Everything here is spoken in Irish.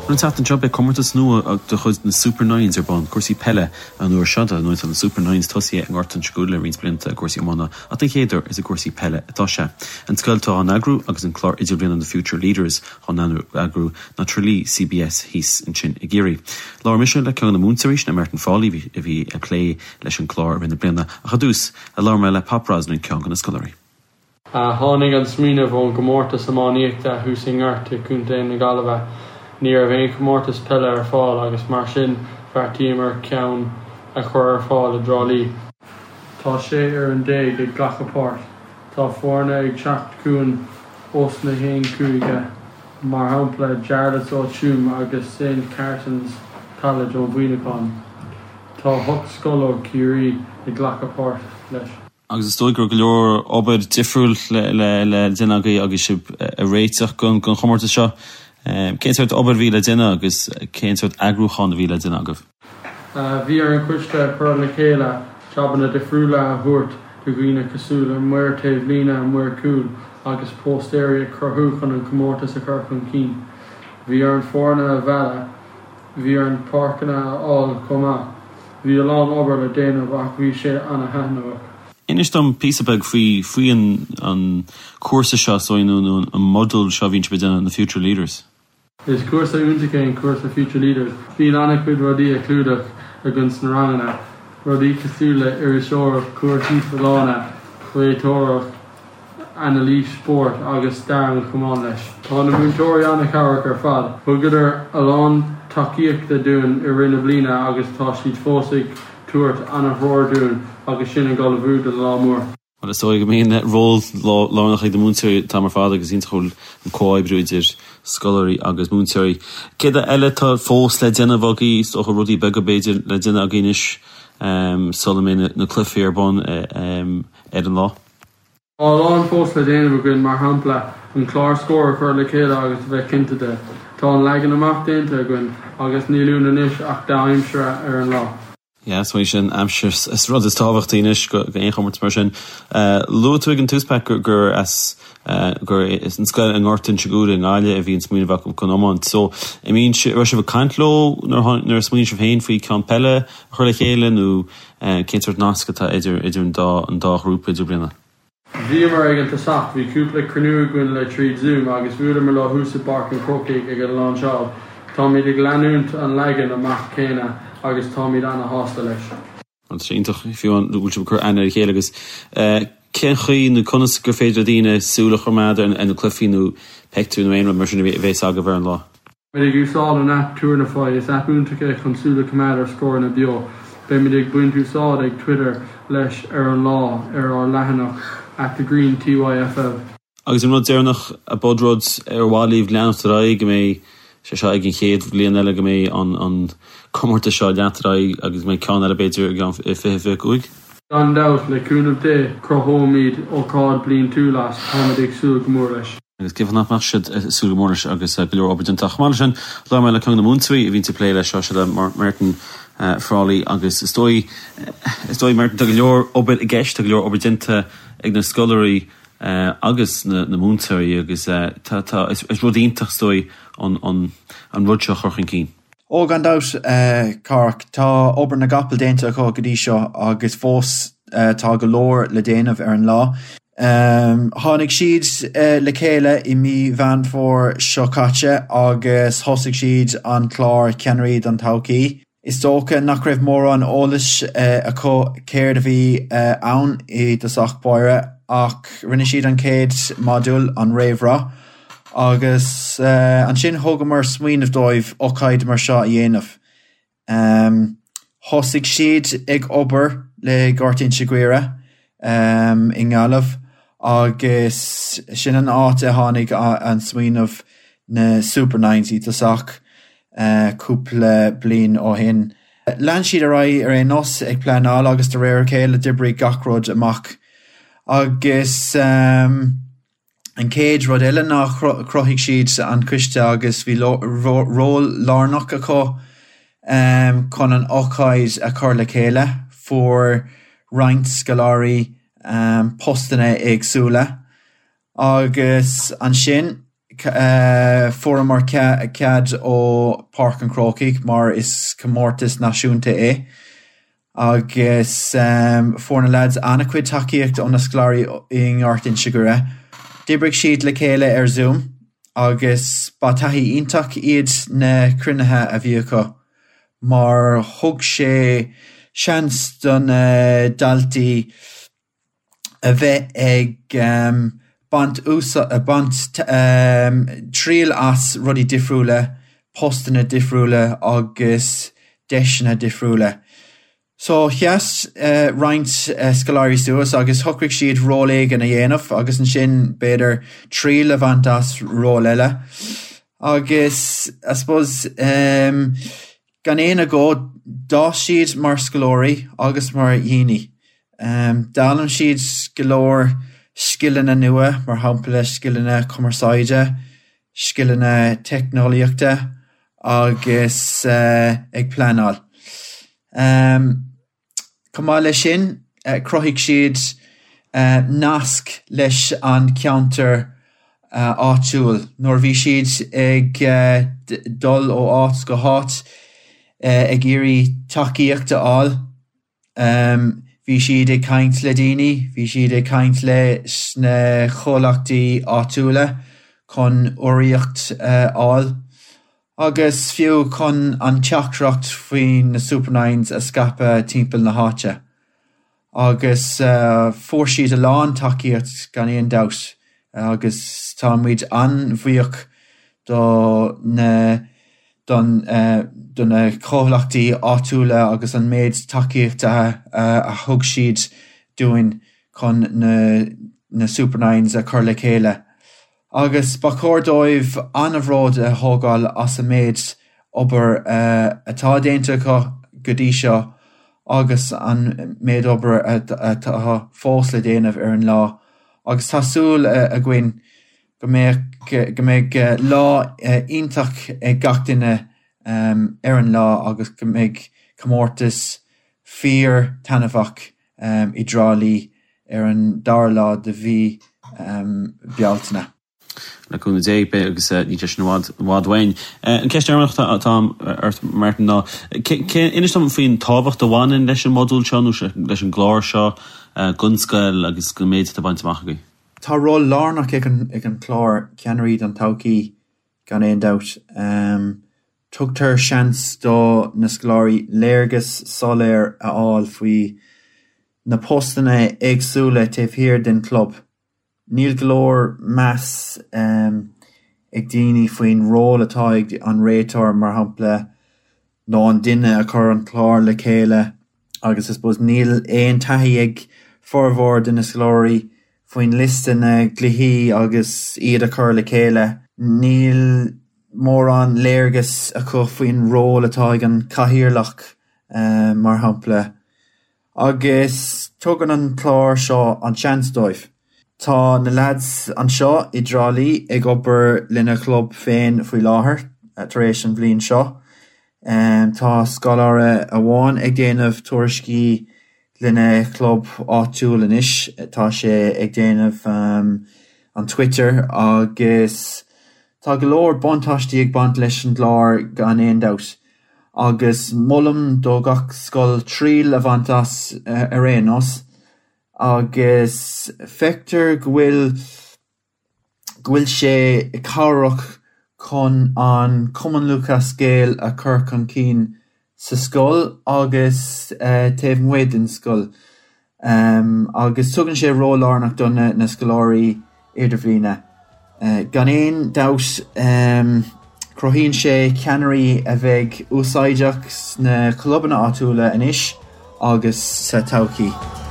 Well, it's at an job commertas nu de chud na Super 9s bon cuasí pelle an nuair siada nu an Super 9s tosaí an ortan scoúla rins blinta cuasí mana a den chéidir is a cuasí pelle atá se. An scailtá an agrú agus an chlár idir blian an the Future Leaders an agrú na trulí CBS hís in sin i géirí. Lá mission le ceann na múntaréis na Merton Fálaí a bhí a clé leis an chlár rinne bliana a chadús a lá me le paprás na ceann gan na scoláirí. Hánig an smína bhón gomórtas amáníochta húsingarte cúnta na Galbha. Níor a bhéon gomórtas pelle ar fáil agus mar sin fear tímar ceann a chur ar fáil a drálí. Tá sé ar an dé de ghlachapáirt. Tá fórna ag teacht cún os na héin cúige mar hampla Jarlath ó Tuam agus St. Carton's College ó Bhuinacán. Tá hoc scoil ó Curie i ghlachapáirt leis. Agus is dóig gur go leor obair difriúil le duine agaí agus sib a réiteach gon chomórtas seo. Cén sort obair bhí le duine agus cén sort agrúchan bhí le duine agah? Bhí ar an cuiste chuir le chéile teabanna difriúla a thuairt do ghuioine cosúla muir taobh lína muir cúil agus postéir cruthuchan an comórtas a chur chun cín. Bhí ar an fórna a bheile, bhí ar an parcanna áil comá. Bhí lán obair le déanamh ach bhí sé anna heanamh. Inis dom písabeg frí an cuasa seo so an model seo bhín bedin an the Future Leaders. Is cuasa úntacha an cuasa Future Leaders. Bhí anna cuid rodí a clúdach a guns na rangana. Rodí cosúla ar a seoir cuairtí falána, chléitóireach analí sport agus staran chumán leis. Tá na múntóirí anna cabhar ar fad. Thugad a lán takeíocht a dún i rinne blina agus tá siad fósaigh tuairt anna thóir dún agus sin an galbhú de lámór. Well, so I mean role lánach ag de múntarí tamar fád agus intrúil an cóibbrúidir scoláirí agus múntarí. Céad a eile tá fós le déanamh agaí ó rudí beag beidir le duine agéis Solomon na clufií ar bon an lá? Lán fós le déanamh agan mar hampla an chlár scóir chuir le chéile agus bheith cinnte de. Tá an legan amach déanta agan agus nílúna níos ach d'aimsire ar an lá. Ja, so is an amsir is rud is tábhachttaínis go éonchomart mar sin. Luaig an túspec gur is an scail an ortain sigúda an áile a bhíon smíanamh acu chun amant. So, I mean, ru sibh cantló nar smíanamh sibh féin faoi can pelle chuir le chéile nó cén sort nascata idir an dá grúpa idir bliana. Bhí mar ag an tasach, bhí cúpla cruú gúin le tríd Zoom agus bhuaile mar le húsa barc an crocaigh ag an lán seáil. Tá míad ag leanúnt an legan amach céine agus tá míad anna hásta leis. An síntaach fiúan bhúil sibh chur anna chéile agus cén chuí na conas gur féidir daoine súla chumada an na clufiínú peictú nó aonra mar sin bhééis aga bhar an lá. Mid ag úsáid an app túr na fáid is appúntacha chun súla cumada ar scóir na bio. Bé mid ag buint úsáid ag Twitter leis ar an lá ar lehanach at the Green TYFL. Agus an rud déarnach a bodrod ar bháilíomh leanachtará go mé sé seo ag an chéad blion eile go mé an comórta seo leantará agus mé ceann ar a beidir gan fé uig. Gan dát le cúnamh dé crothómíd ó cád blion tú las táid ag súla go mór leis. Agus gifan nach mar siad súla mór leis agus go leor obaidintach mar sin lá me le ceann na múntaí a bhín sa plé leis seo se le Merton Fálaí agus is dói Merton go leor obaid a gceist a go leor obaidinte ag na scoláirí agus na múntaí agus is rudíntach stoi an rud seo chorchan cín. Ó gan dát Corc, tá obair na gapal déanta go dtí seo agus fós tá go leor le déanamh ar an lá. Tháinig siad le chéile i mí bhean fór seo caite agus thosaigh siad an chlár ceannaríd an todhchaí. Is dócha nach raibh mór an eolais a céir a bhí ann i dosach báire ach rinne siad an céad modúil an réimhrá agus an sin thugam mar smaoinemh dóibh ócaid mar seo a dhéanamh. Thosaigh siad ag obair le gortaín sighuire i ngálamh agus sin an áit a tháinig an smaoinemh na Super 90 dosach cúpla bliain ó hin. Lean siad a raibh ar é nos ag pleanáil agus de réir céile dibrií gachród amach. Agus an céad rud eile nach crothaigh siad an cuiste agus bhí ról lárnach acu chun an ócaid a chur le chéile fuór roinnt scoláirí postanna agsúla. Agus an sin fóra mar cead ó Park an Crocaigh mar is comórtas náisiúnta é. Agus fórna lads annacuid takeíocht ó na scoláirí in Ghortainn Sigure. D'oibrigh siad le chéile ar Zoom, agus ba taithí iontach iad na crunethe a bhí acu. Mar thug sé seans don daltaí a bheith ag bant tríal as rudí difriúla, postanna difriúla agus deisina difriúla. So yes, roint scoláirí suas agus thucraigh siad ról éigean a dhéanamh agus an sin beidir tríal a bhaint as ról eile. Agus, I suppose, gan éana go dá siad mar scolóirí agus mar dhéine. Dálam siad golóir skillanna nua mar hampla skillanna commerceide, skillanna technoliaachta agus ag planál. Cumá lei sin, crothaigh siad nasc leis an counter áitiúil. Nuair bhí siad ag dul ó áit go háit ag iarraí takeíochta áil. Bhí siad ag caint le daoine, bhí siad ag caint le sna chomhlachtaí áitiúla chun uiríocht áil. Agus fiú chun an teachtracht faoin na Super 9s a scapa timpeall na háite. Agus fór siad a lán takeíocht gan éon daos. Agus tá muid an bhuíoch donna chomhlachtaí áitiúla agus an méid takeíochta a thug siad doing chun na Super 9s a chur le chéile. Agus ba chórdóibh anamhród a thógáil as a méid obair atá déanta go dtí seo agus an méid obair atá fós le déanamh ar an lá. Agus tásúil a gcuin go mbeidh lá iontach ag gach duine ar an lá agus go mbeidh comórtas fíor tanmhach I drálí ar an dar lá de bhí bealtaine. Naúna dé be agus ní bhádhain. An ceist armachta atá Martin ná. Inas tam faoin tábhacht a bhhain leis an modúil seo leis an glár seo gunscail agus go méid a baint amach agaí. Tá ró lárnach ag an chlár ceannaríd an taucií gan éon doubt. Tugtar seans dó na scoláirí léargus soléir a áil faoi na postanna agsúla taobh hir den club. Níl glór meas ag daoine faoin ról atá ag an réitor mar hampla nó an duine a chur an chlár le chéile agus I suppose níl éon taithí ag formhór den na scoláirí faoin liste na gluichí agus iad a chur le chéile. Níl mór an léargus acu faoin ról atá ag an cathaoirleach mar hampla. Agus tugann an chlár seo an seansdóibh. Tá na lads an seo I drálí ag obair lena club féin faoi láthair tar éis an bhliain seo. Tá scoláire a bháin ag déanamh tuairiscí lena club áitiúil inis. Tá sé ag déanamh an Twitter agus tá go leor bontáistí ag bant leis an glár gan éon doubt. Agus mollam dó gach scoil tríal a bhaint as ar éanos. Agus feictar go bhfuil sé cabhrach chun an Cumann Lucas scéal a chur chun cín sa scoil agus taobh muid in scoil. Agus tugann sé rólárnach donna na scoláirí idirbhíne. Gan éon doubt cruthaíonn sé ceannairí a bheith úsáideach na clubanna áitiúla inis agus sa todhchaí.